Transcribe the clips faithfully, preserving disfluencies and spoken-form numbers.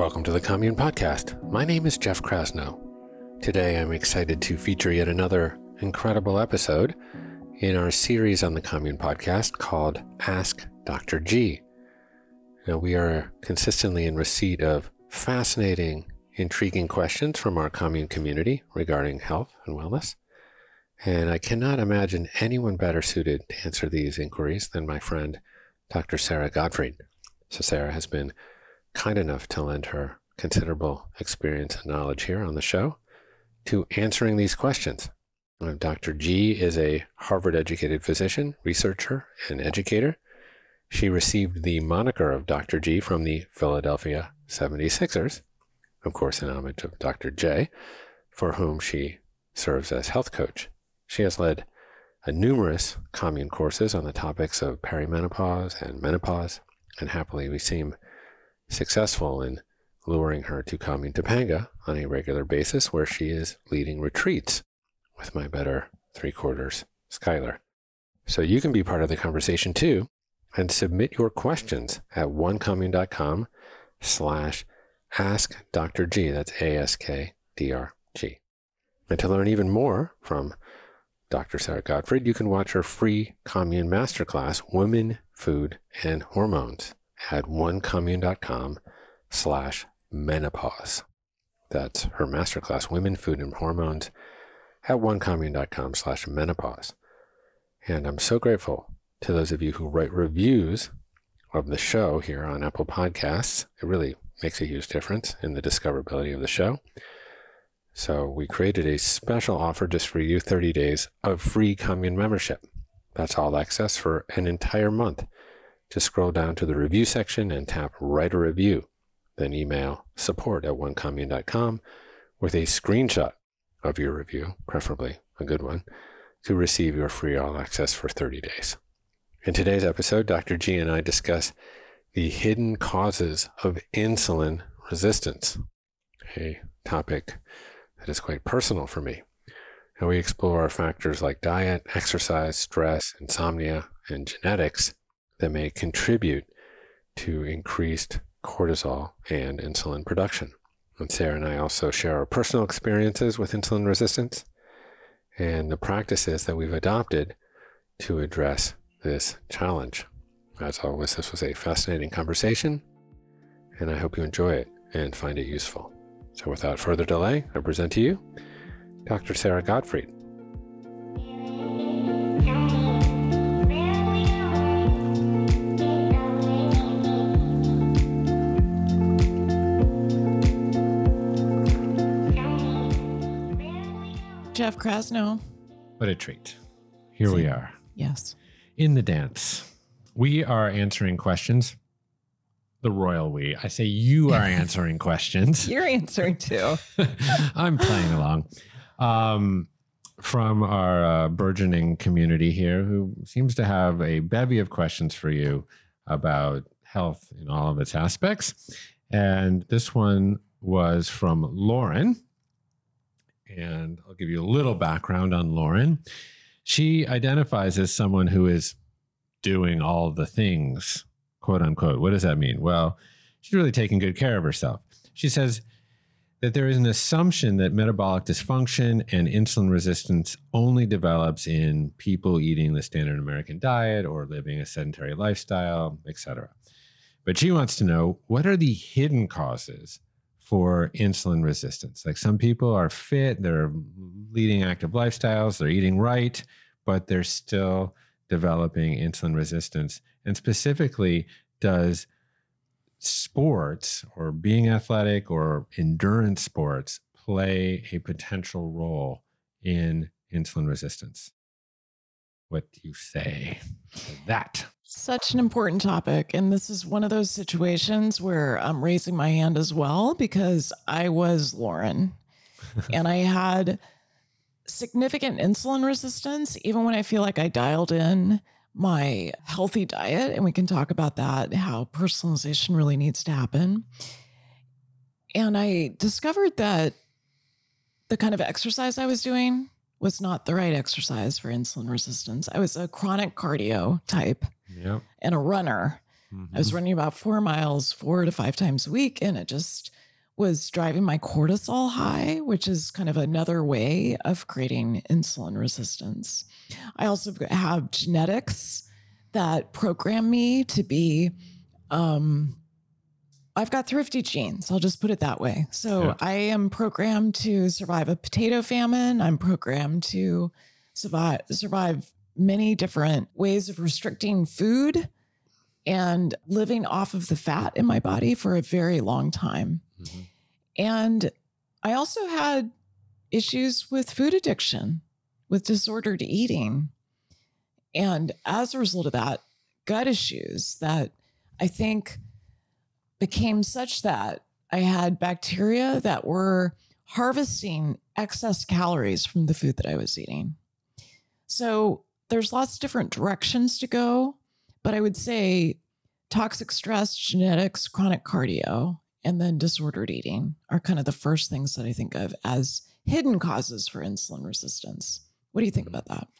Welcome to the Commune Podcast. My name is Jeff Krasno. Today I'm excited to feature yet another incredible episode in our series on the Commune Podcast called Ask Doctor G. Now, we are consistently in receipt of fascinating, intriguing questions from our Commune community regarding health and wellness. And I cannot imagine anyone better suited to answer these inquiries than my friend, Doctor Sarah Gottfried. So Sarah has been kind enough to lend her considerable experience and knowledge here on the show to answering these questions. Doctor G is a Harvard-educated physician, researcher, and educator. She received the moniker of Doctor G from the Philadelphia seventy-sixers, of course in homage of Doctor J, for whom she serves as health coach. She has led a numerous Commune courses on the topics of perimenopause and menopause, and happily we seem successful in luring her to Commune Topanga on a regular basis, where she is leading retreats with my better three-quarters, Skylar. So you can be part of the conversation too, and submit your questions at onecommune.com slash ask Dr. G. That's A S K D R G. And to learn even more from Doctor Sarah Gottfried, you can watch her free Commune Masterclass, Women, Food, and Hormones, at onecommune.com slash menopause. That's her masterclass, Women, Food, and Hormones, at onecommune.com slash menopause. And I'm so grateful to those of you who write reviews of the show here on Apple Podcasts. It really makes a huge difference in the discoverability of the show. So we created a special offer just for you, thirty days of free Commune membership. That's all access for an entire month. Just scroll down to the review section and tap write a review. Then email support at onecommune dot com with a screenshot of your review, preferably a good one, to receive your free all access for thirty days. In today's episode, Doctor G and I discuss the hidden causes of insulin resistance, a topic that is quite personal for me. And we explore factors like diet, exercise, stress, insomnia, and genetics that may contribute to increased cortisol and insulin production. And Sarah and I also share our personal experiences with insulin resistance and the practices that we've adopted to address this challenge. As always, this was a fascinating conversation, and I hope you enjoy it and find it useful. So without further delay, I present to you Doctor Sarah Gottfried. Jeff Krasno. What a treat. Here See, we are. Yes. In the dance. We are answering questions. The royal we. I say you are answering questions. You're answering too. I'm playing along. Um, from our uh, burgeoning community here, who seems to have a bevy of questions for you about health in all of its aspects. And this one was from Lauren. And I'll give you a little background on Lauren. She identifies as someone who is doing all the things, quote unquote. What does that mean? Well, she's really taking good care of herself. She says that there is an assumption that metabolic dysfunction and insulin resistance only develops in people eating the standard American diet or living a sedentary lifestyle, et cetera. But she wants to know, what are the hidden causes for insulin resistance? Like, some people are fit, they're leading active lifestyles, they're eating right, but they're still developing insulin resistance. And specifically, does sports or being athletic or endurance sports play a potential role in insulin resistance? What do you say to that? Such an important topic. And this is one of those situations where I'm raising my hand as well, because I was Lauren and I had significant insulin resistance, even when I feel like I dialed in my healthy diet. And we can talk about that, how personalization really needs to happen. And I discovered that the kind of exercise I was doing was not the right exercise for insulin resistance. I was a chronic cardio type Yep. and a runner. I was running about four miles, four to five times a week, and it just was driving my cortisol high, which is kind of another way of creating insulin resistance. I also have genetics that program me to be, um, I've got thrifty genes. I'll just put it that way. So yeah. I am programmed to survive a potato famine. I'm programmed to survive, survive many different ways of restricting food and living off of the fat in my body for a very long time. Mm-hmm. And I also had issues with food addiction, with disordered eating. And as a result of that, gut issues that I think became such that I had bacteria that were harvesting excess calories from the food that I was eating. So there's lots of different directions to go, but I would say toxic stress, genetics, chronic cardio, and then disordered eating are kind of the first things that I think of as hidden causes for insulin resistance. What do you think about that?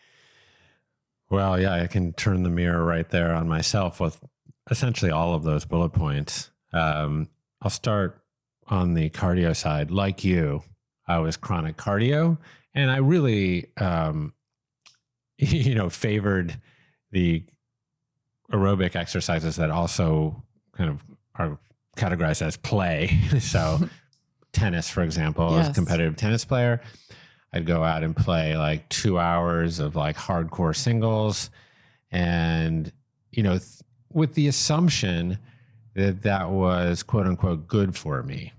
Well, yeah, I can turn the mirror right there on myself with essentially all of those bullet points. Um, I'll start on the cardio side. Like you, I was chronic cardio, and I really, um, you know, favored the aerobic exercises that also kind of are categorized as play. So tennis, for example, yes. As a competitive tennis player, I'd go out and play like two hours of like hardcore singles. And, you know, th- with the assumption that that was quote unquote good for me.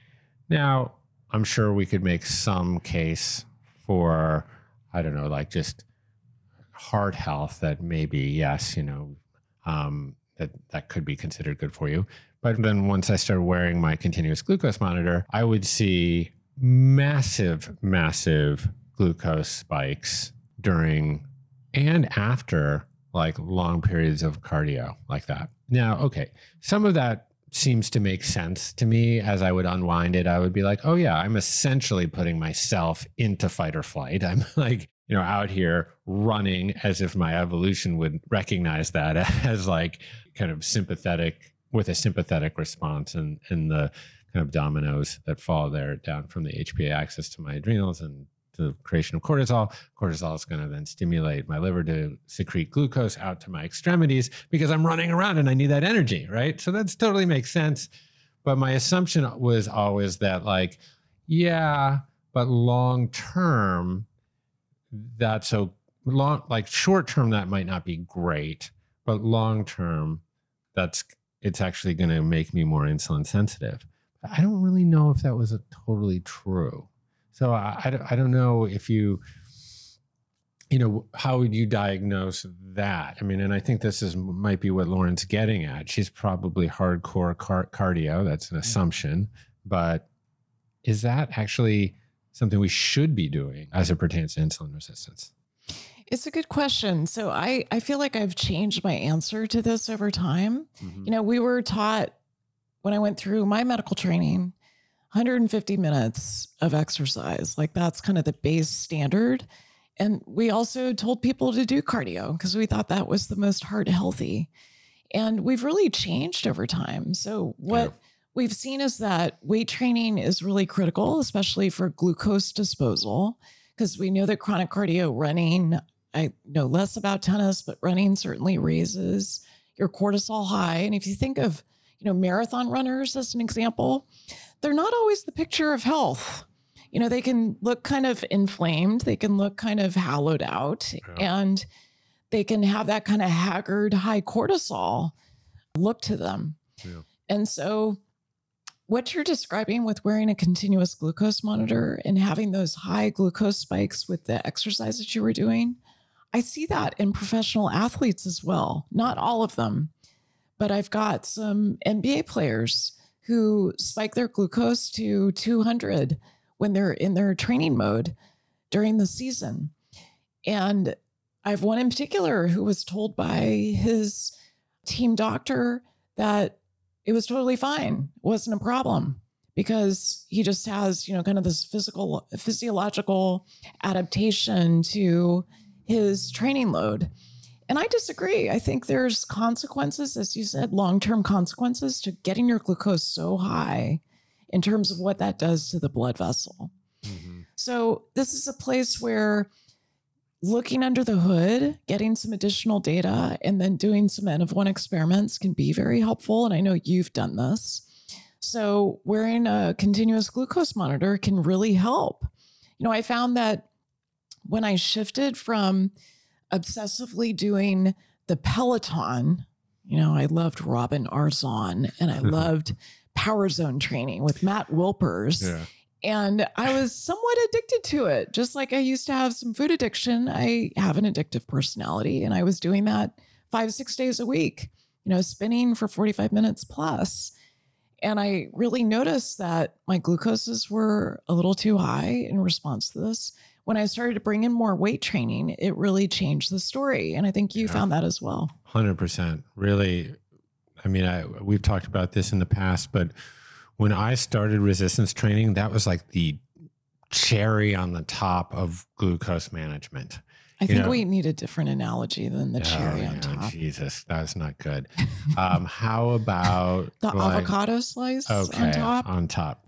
Now, I'm sure we could make some case for, I don't know, like just heart health that maybe, yes, you know, um, that, that could be considered good for you. But then once I started wearing my continuous glucose monitor, I would see massive, massive glucose spikes during and after like long periods of cardio like that. Now, okay, some of that seems to make sense to me. As I would unwind it, I would be like, oh yeah, I'm essentially putting myself into fight or flight. I'm like, you know, out here running as if my evolution would recognize that as like kind of sympathetic, with a sympathetic response, and, and the kind of dominoes that fall there down from the H P A axis to my adrenals and the creation of cortisol. Cortisol is going to then stimulate my liver to secrete glucose out to my extremities because I'm running around and I need that energy, right? So that's totally makes sense. But my assumption was always that like, yeah, but long term, that's so long, like short term, that might not be great, but long term, that's, it's actually going to make me more insulin sensitive. I don't really know if that was a totally true. So I, I, I don't know if you, you know, how would you diagnose that? I mean, and I think this is might be what Lauren's getting at. She's probably hardcore car- cardio. That's an assumption. But is that actually something we should be doing as it pertains to insulin resistance? It's a good question. So I, I feel like I've changed my answer to this over time. Mm-hmm. You know, we were taught when I went through my medical training, one hundred fifty minutes of exercise. Like that's kind of the base standard. And we also told people to do cardio because we thought that was the most heart healthy. And we've really changed over time. So what yeah. we've seen is that weight training is really critical, especially for glucose disposal, because we know that chronic cardio, running, I know less about tennis, but running certainly raises your cortisol high. And if you think of, you know, marathon runners as an example, they're not always the picture of health. You know, they can look kind of inflamed. They can look kind of hollowed out, yeah. and they can have that kind of haggard, high cortisol look to them. Yeah. And so what you're describing with wearing a continuous glucose monitor and having those high glucose spikes with the exercise that you were doing, I see that in professional athletes as well. Not all of them, but I've got some N B A players who spike their glucose to two hundred when they're in their training mode during the season. And I have one in particular who was told by his team doctor that it was totally fine. It wasn't a problem because he just has, you know, kind of this physical, physiological adaptation to his training load. And I disagree. I think there's consequences, as you said, long-term consequences to getting your glucose so high in terms of what that does to the blood vessel. Mm-hmm. So this is a place where looking under the hood, getting some additional data, and then doing some N of one experiments can be very helpful. And I know you've done this. So wearing a continuous glucose monitor can really help. You know, I found that when I shifted from obsessively doing the Peloton, you know, I loved Robin Arzon and I loved Power Zone training with Matt Wilpers. Yeah. And I was somewhat addicted to it. Just like I used to have some food addiction, I have an addictive personality. And I was doing that five, six days a week, you know, spinning for forty-five minutes plus. And I really noticed that my glucoses were a little too high in response to this. When I started to bring in more weight training, it really changed the story. And I think you yeah. found that as well. one hundred percent. Really, I mean, I, we've talked about this in the past, but when I started resistance training, that was like the cherry on the top of glucose management. I think you know, we need a different analogy than the oh, cherry on yeah, top. Jesus, that's not good. Um, how about the like, avocado slice okay, on top? On top,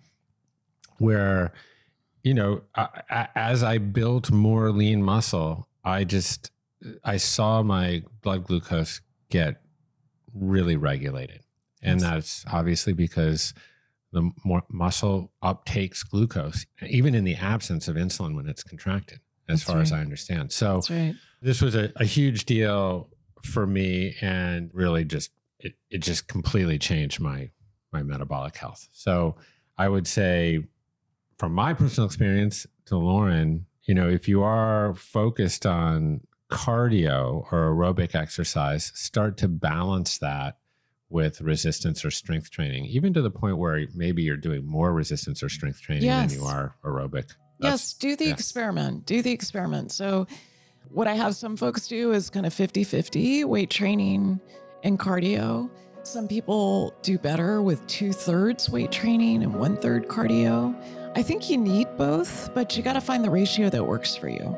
where, you know, I, as I built more lean muscle, I just, I saw my blood glucose get really regulated. And yes. that's obviously because the more muscle uptakes glucose, even in the absence of insulin when it's contracted, as That's far right. as I understand. So right. this was a, a huge deal for me, and really just, it, it just completely changed my, my metabolic health. So I would say from my personal experience to Lauren, you know, if you are focused on cardio or aerobic exercise, start to balance that with resistance or strength training, even to the point where maybe you're doing more resistance or strength training yes. than you are aerobic. That's, yes, do the yeah. experiment. Do the experiment. So what I have some folks do is kind of fifty-fifty weight training and cardio. Some people do better with two-thirds weight training and one-third cardio. I think you need both, but you got to find the ratio that works for you.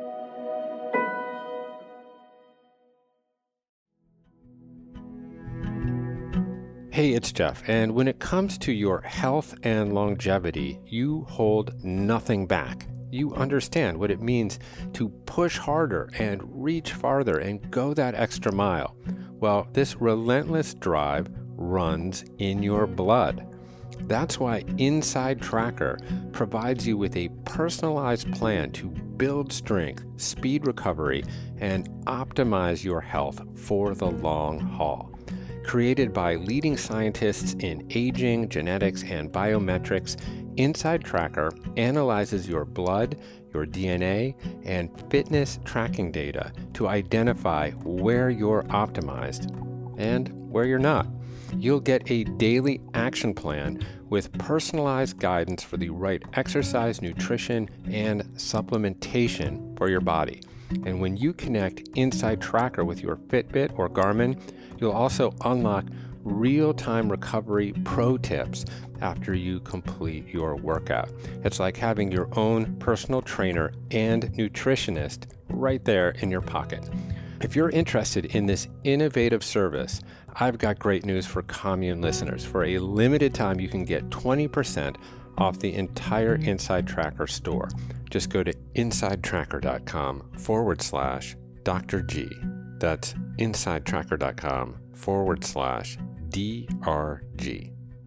Hey, it's Jeff, and when it comes to your health and longevity, you hold nothing back. You understand what it means to push harder and reach farther and go that extra mile. Well, this relentless drive runs in your blood. That's why Inside Tracker provides you with a personalized plan to build strength, speed recovery, and optimize your health for the long haul. Created by leading scientists in aging, genetics, and biometrics, Inside Tracker analyzes your blood, your D N A, and fitness tracking data to identify where you're optimized and where you're not. You'll get a daily action plan with personalized guidance for the right exercise, nutrition, and supplementation for your body. And when you connect Inside Tracker with your Fitbit or Garmin, you'll also unlock real-time recovery pro tips after you complete your workout. It's like having your own personal trainer and nutritionist right there in your pocket. If you're interested in this innovative service, I've got great news for Commune listeners. For a limited time, you can get twenty percent off the entire Inside Tracker store. Just go to insidetracker.com forward slash Dr. G. That's insidetracker.com forward slash DRG.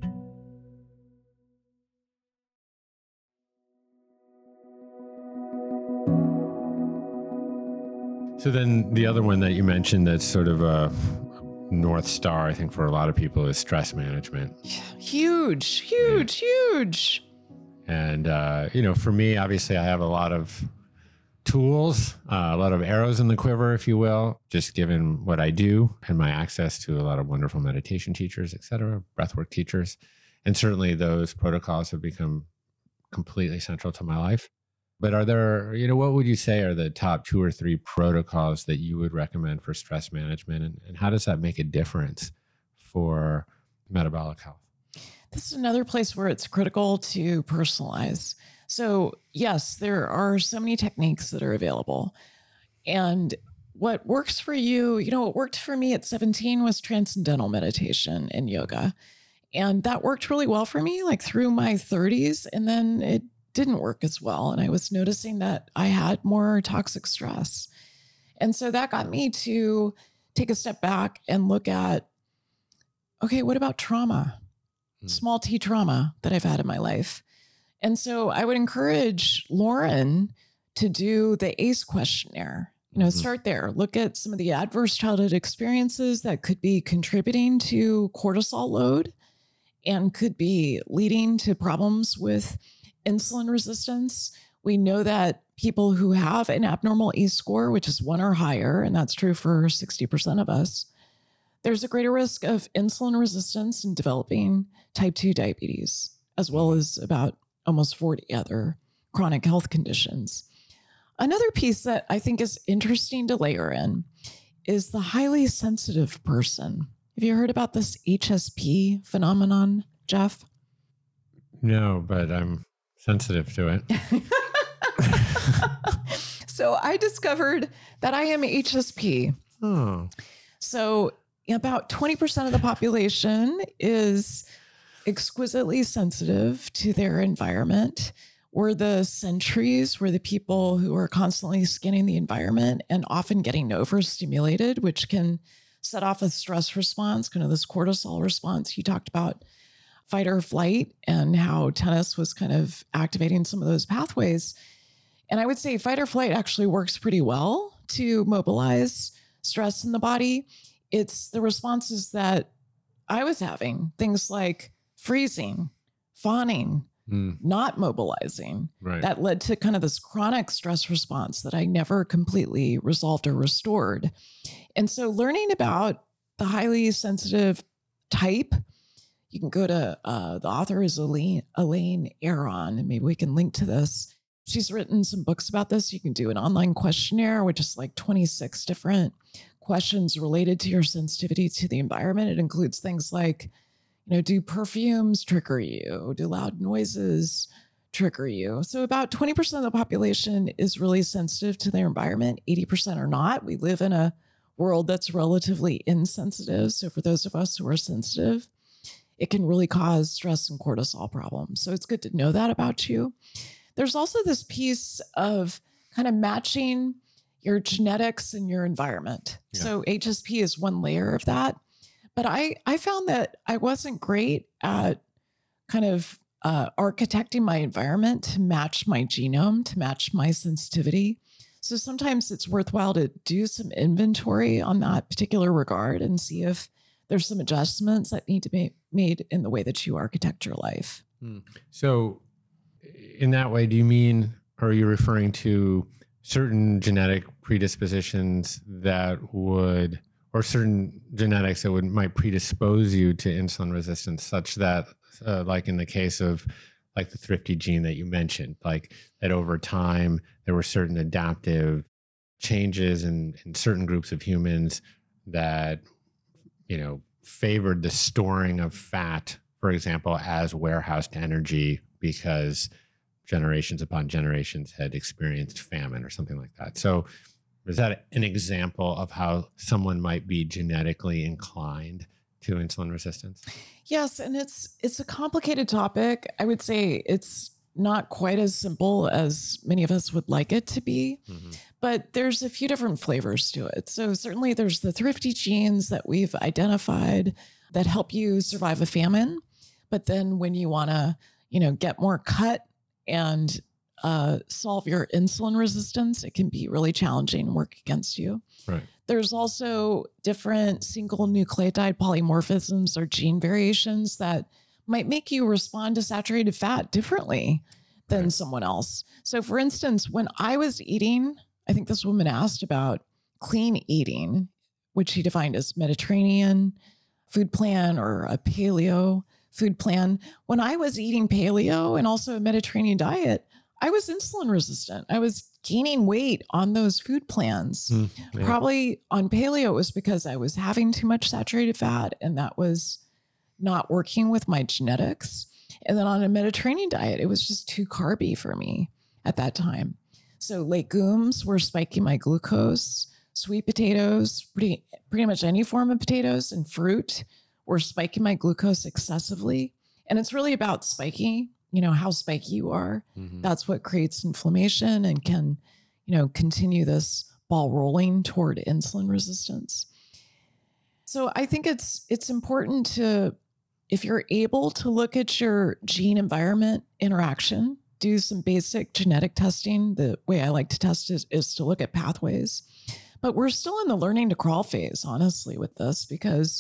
So then the other one that you mentioned that's sort of a North Star, I think, for a lot of people is stress management. Huge, huge, yeah. huge. And, uh, you know, for me, obviously, I have a lot of tools, uh, a lot of arrows in the quiver, if you will, just given what I do and my access to a lot of wonderful meditation teachers, et cetera, breathwork teachers. And certainly those protocols have become completely central to my life. But are there, you know, what would you say are the top two or three protocols that you would recommend for stress management? And, and how does that make a difference for metabolic health? This is another place where it's critical to personalize. So yes, there are so many techniques that are available. And what works for you, you know, what worked for me at seventeen was transcendental meditation and yoga. And that worked really well for me, like through my thirties. And then it didn't work as well. And I was noticing that I had more toxic stress. And so that got me to take a step back and look at, okay, what about trauma? Hmm. Small t trauma that I've had in my life. And so I would encourage Lauren to do the A C E questionnaire. You know, mm-hmm. start there. Look at some of the adverse childhood experiences that could be contributing to cortisol load and could be leading to problems with insulin resistance. We know that people who have an abnormal A C E score, which is one or higher, and that's true for sixty percent of us, there's a greater risk of insulin resistance and developing type two diabetes, as well as about almost forty other chronic health conditions. Another piece that I think is interesting to layer in is the highly sensitive person. Have you heard about this H S P phenomenon, Jeff? No, but I'm sensitive to it. So I discovered that I am H S P. Oh. So about twenty percent of the population is exquisitely sensitive to their environment. We're the sentries, we're the people who are constantly scanning the environment and often getting overstimulated, which can set off a stress response, kind of this cortisol response. You talked about fight or flight and how tennis was kind of activating some of those pathways. And I would say fight or flight actually works pretty well to mobilize stress in the body. It's the responses that I was having, things like freezing, fawning, mm. not mobilizing, right. that led to kind of this chronic stress response that I never completely resolved or restored. And so learning about the highly sensitive type, you can go to, uh, the author is Elaine, Elaine Aron, and maybe we can link to this. She's written some books about this. You can do an online questionnaire, which is like twenty-six different questions related to your sensitivity to the environment. It includes things like, you know, do perfumes trigger you? Do loud noises trigger you? So about twenty percent of the population is really sensitive to their environment. eighty percent are not. We live in a world that's relatively insensitive. So for those of us who are sensitive, it can really cause stress and cortisol problems. So it's good to know that about you. There's also this piece of kind of matching your genetics and your environment. Yeah. So H S P is one layer of that. But I, I found that I wasn't great at kind of uh, architecting my environment to match my genome, to match my sensitivity. So sometimes it's worthwhile to do some inventory on that particular regard and see if there's some adjustments that need to be made in the way that you architect your life. Hmm. So in that way, do you mean, are you referring to certain genetic predispositions that would, or certain genetics that would might predispose you to insulin resistance, such that, uh, like in the case of like the thrifty gene that you mentioned, like that over time, there were certain adaptive changes in, in certain groups of humans that, you know, favored the storing of fat, for example, as warehoused energy because generations upon generations had experienced famine or something like that. So is that an example of how someone might be genetically inclined to insulin resistance? Yes, and it's it's a complicated topic. I would say it's not quite as simple as many of us would like it to be, mm-hmm. but there's a few different flavors to it. So certainly there's the thrifty genes that we've identified that help you survive a famine. But then when you want to, you know, get more cut and uh, solve your insulin resistance, it can be really challenging and work against you. Right. There's also different single nucleotide polymorphisms or gene variations that might make you respond to saturated fat differently than right. someone else. So for instance, when I was eating, I think this woman asked about clean eating, which she defined as Mediterranean food plan or a paleo food plan. When I was eating paleo and also a Mediterranean diet, I was insulin resistant. I was gaining weight on those food plans. Mm, yeah. Probably on paleo, it was because I was having too much saturated fat and that was not working with my genetics. And then on a Mediterranean diet, it was just too carby for me at that time. So legumes were spiking my glucose. sweet potatoes, pretty pretty much any form of potatoes and fruit were spiking my glucose excessively. And it's really about spiky, you know, how spiky you are. Mm-hmm. That's what creates inflammation and can, you know, continue this ball rolling toward insulin resistance. So I think it's it's important to, if you're able to look at your gene environment interaction, do some basic genetic testing. The way I like to test is, is to look at pathways. But we're still in the learning to crawl phase, honestly, with this, because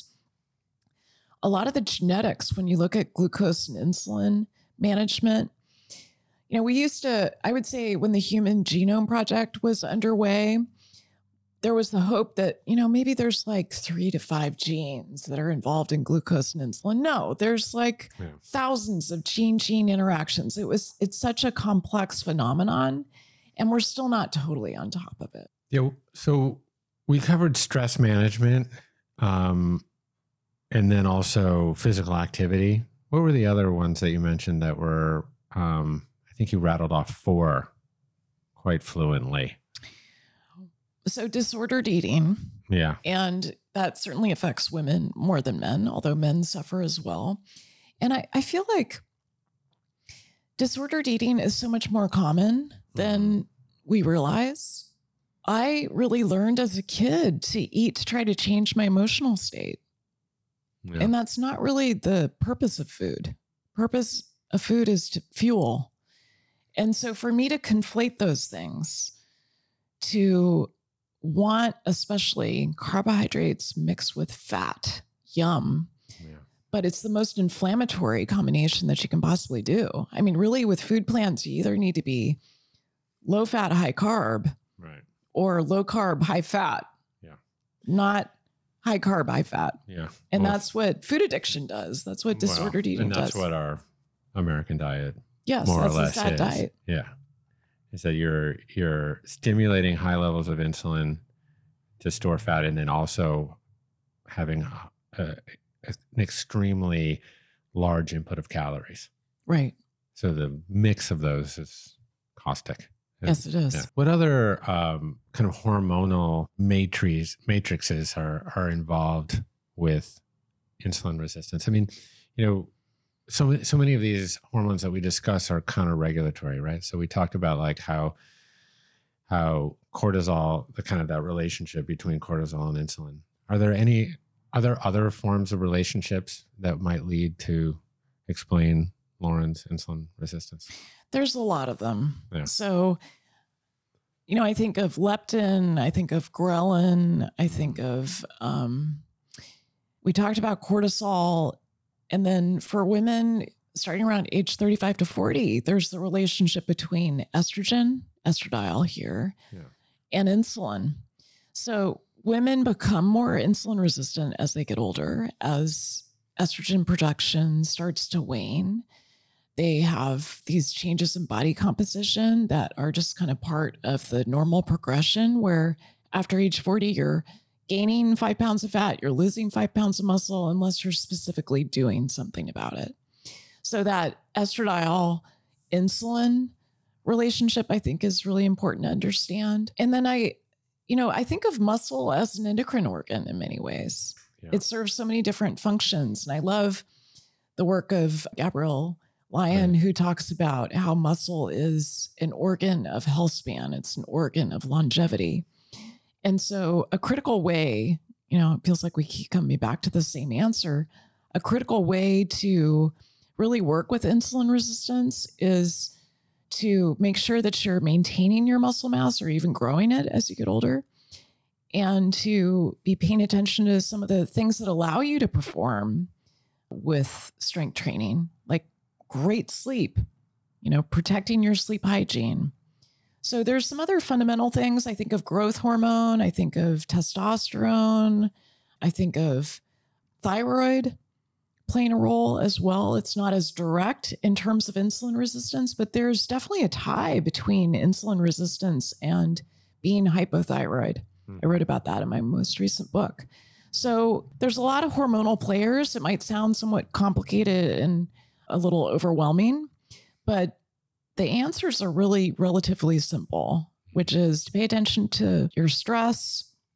a lot of the genetics, when you look at glucose and insulin management, you know, we used to, I would say when the Human Genome Project was underway, there was the hope that, you know, maybe there's like three to five genes that are involved in glucose and insulin. No, there's like yeah. thousands of gene-gene interactions. It was, it's such a complex phenomenon, and we're still not totally on top of it. Yeah. So we covered stress management, um, and then also physical activity. What were the other ones that you mentioned that were, um, I think you rattled off four quite fluently. So disordered eating. Yeah. And that certainly affects women more than men, although men suffer as well. And I, I feel like disordered eating is so much more common than mm-hmm. we realize. I really learned as a kid to eat to try to change my emotional state. Yeah. And that's not really the purpose of food. Purpose of food is to fuel. And so for me to conflate those things, to want especially carbohydrates mixed with fat, yum. Yeah. But it's the most inflammatory combination that you can possibly do. I mean, really with food plans, you either need to be low fat, high carb, right, or low carb, high fat. Yeah. Not high carb, high fat. Yeah. And well, that's what food addiction does. That's what disordered well, eating does. And that's does. what our American diet yes, more that's or less a sad is. diet. Yeah. Is that you're you're stimulating high levels of insulin to store fat, and then also having a, a, an extremely large input of calories. Right. So the mix of those is caustic. Yes, it is. Yeah. What other um, kind of hormonal matrices matrices are are involved with insulin resistance? I mean, you know, so so many of these hormones that we discuss are counter-regulatory, right? So we talked about like how how cortisol, the kind of that relationship between cortisol and insulin. Are there any are there other forms of relationships that might lead to explain Lauren's insulin resistance? There's a lot of them. Yeah. So, you know, I think of leptin, I think of ghrelin, I think of, um, we talked about cortisol. And then for women starting around age thirty-five to forty, there's the relationship between estrogen, estradiol here, yeah. and insulin. So women become more insulin resistant as they get older, as estrogen production starts to wane. They have these changes in body composition that are just kind of part of the normal progression, where after age forty, you're gaining five pounds of fat, you're losing five pounds of muscle, unless you're specifically doing something about it. So that estradiol insulin relationship, I think, is really important to understand. And then I, you know, I think of muscle as an endocrine organ in many ways. Yeah. It serves so many different functions. And I love the work of Gabrielle Lyon, right. who talks about how muscle is an organ of health span. It's an organ of longevity. And so a critical way, you know, it feels like we keep coming back to the same answer. A critical way to really work with insulin resistance is to make sure that you're maintaining your muscle mass or even growing it as you get older, and to be paying attention to some of the things that allow you to perform with strength training, like great sleep, you know, protecting your sleep hygiene. So there's some other fundamental things. I think of growth hormone. I think of testosterone. I think of thyroid playing a role as well. It's not as direct in terms of insulin resistance, but there's definitely a tie between insulin resistance and being hypothyroid. Mm. I wrote about that in my most recent book. So there's a lot of hormonal players. It might sound somewhat complicated and a little overwhelming, but the answers are really relatively simple, which is to pay attention to your stress,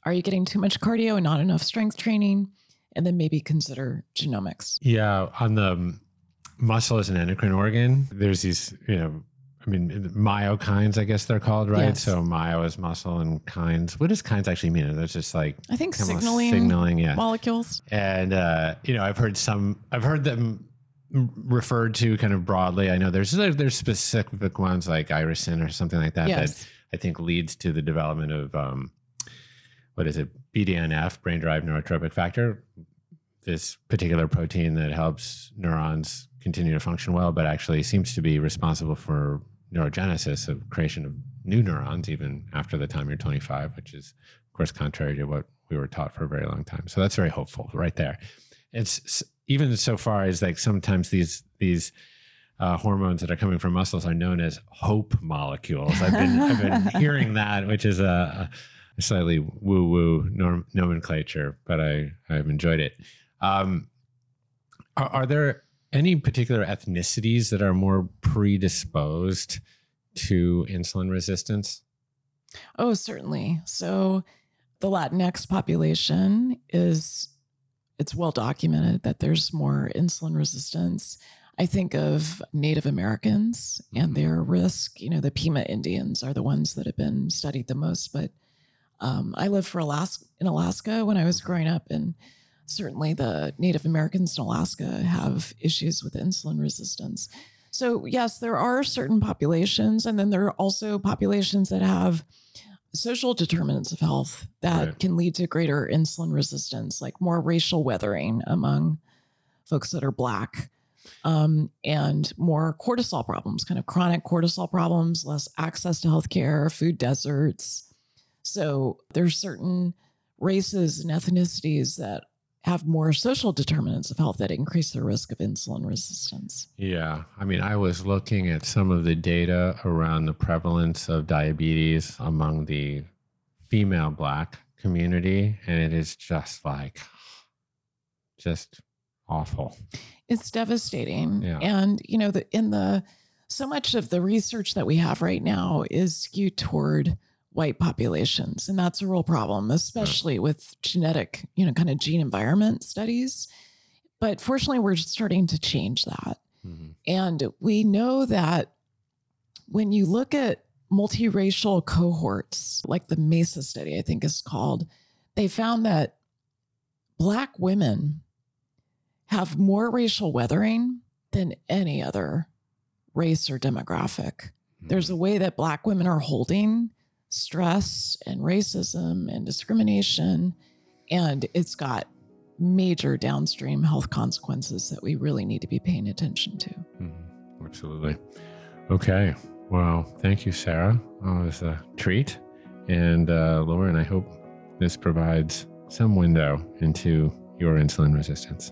Are you getting too much cardio and not enough strength training? And then maybe consider genomics. Yeah. On the muscle as an endocrine organ, there's these, you know, I mean, myokines, I guess they're called, right? Yes. So myo is muscle and kines. What does kines actually mean? That's just like, I think signaling, signaling yeah. molecules. And, uh, you know, I've heard some, I've heard them referred to kind of broadly. I know there's, there's specific ones like irisin or something like that, Yes. that I think leads to the development of, um, what is it? B D N F, brain-derived neurotrophic factor, this particular protein that helps neurons continue to function well, but actually seems to be responsible for neurogenesis, of creation of new neurons, even after the time you're twenty-five, which is, of course, contrary to what we were taught for a very long time. So that's very hopeful right there. It's even so far as like sometimes these, these, Uh, hormones that are coming from muscles are known as hope molecules. I've been I've been hearing that, which is a, a slightly woo-woo norm, nomenclature, but I I've enjoyed it. Um, are, are there any particular ethnicities that are more predisposed to insulin resistance? Oh, certainly. So the Latinx population is, it's well documented that there's more insulin resistance. I think of Native Americans and their risk. You know, the Pima Indians are the ones that have been studied the most. But um, I lived for Alaska in Alaska when I was growing up, and certainly the Native Americans in Alaska have issues with insulin resistance. So yes, there are certain populations, and then there are also populations that have social determinants of health that Right. can lead to greater insulin resistance, like more racial weathering among folks that are Black. Um, and more cortisol problems, kind of chronic cortisol problems, less access to healthcare, food deserts. So there's certain races and ethnicities that have more social determinants of health that increase the risk of insulin resistance. Yeah. I mean, I was looking at some of the data around the prevalence of diabetes among the female Black community, and it is just like, just awful. It's devastating. Yeah. And, you know, the, in the, so much of the research that we have right now is skewed toward white populations. And that's a real problem, especially yeah. with genetic, you know, kind of gene environment studies. But fortunately, we're starting to change that. Mm-hmm. And we know that when you look at multiracial cohorts, like the MESA study, I think is called, they found that Black women have more racial weathering than any other race or demographic. Mm-hmm. There's a way that Black women are holding stress and racism and discrimination, and it's got major downstream health consequences that we really need to be paying attention to. Mm-hmm. Absolutely. Okay. Well, thank you, Sarah. Oh, it was a treat. And uh, Lauren, I hope this provides some window into your insulin resistance.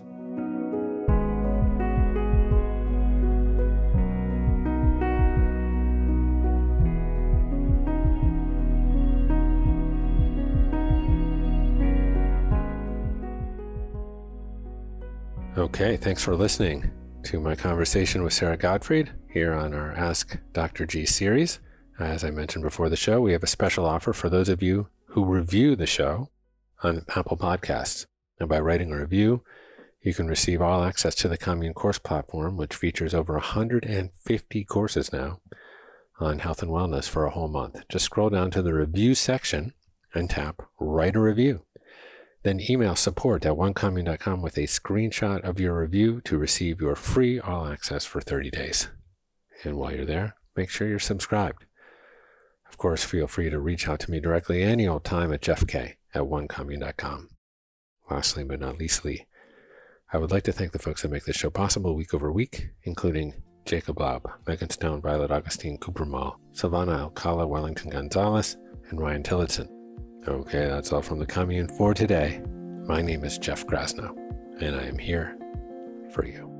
Okay, thanks for listening to my conversation with Sarah Gottfried here on our Ask Doctor G series. As I mentioned before the show, we have a special offer for those of you who review the show on Apple Podcasts. And by writing a review, you can receive all access to the Commune Course platform, which features over one hundred fifty courses now on health and wellness for a whole month. Just scroll down to the review section and tap Write a Review. Then email support at one commune dot com with a screenshot of your review to receive your free all access for thirty days. And while you're there, make sure you're subscribed. Of course, feel free to reach out to me directly any old time at jeff k at one commune dot com. Lastly, but not leastly, I would like to thank the folks that make this show possible week over week, including Jacob Laub, Megan Stone, Violet Augustine, Cooper Mall, Silvana Alcala, Wellington Gonzalez, and Ryan Tillotson. Okay, that's all from the Commune for today. My name is Jeff Krasno, and I am here for you.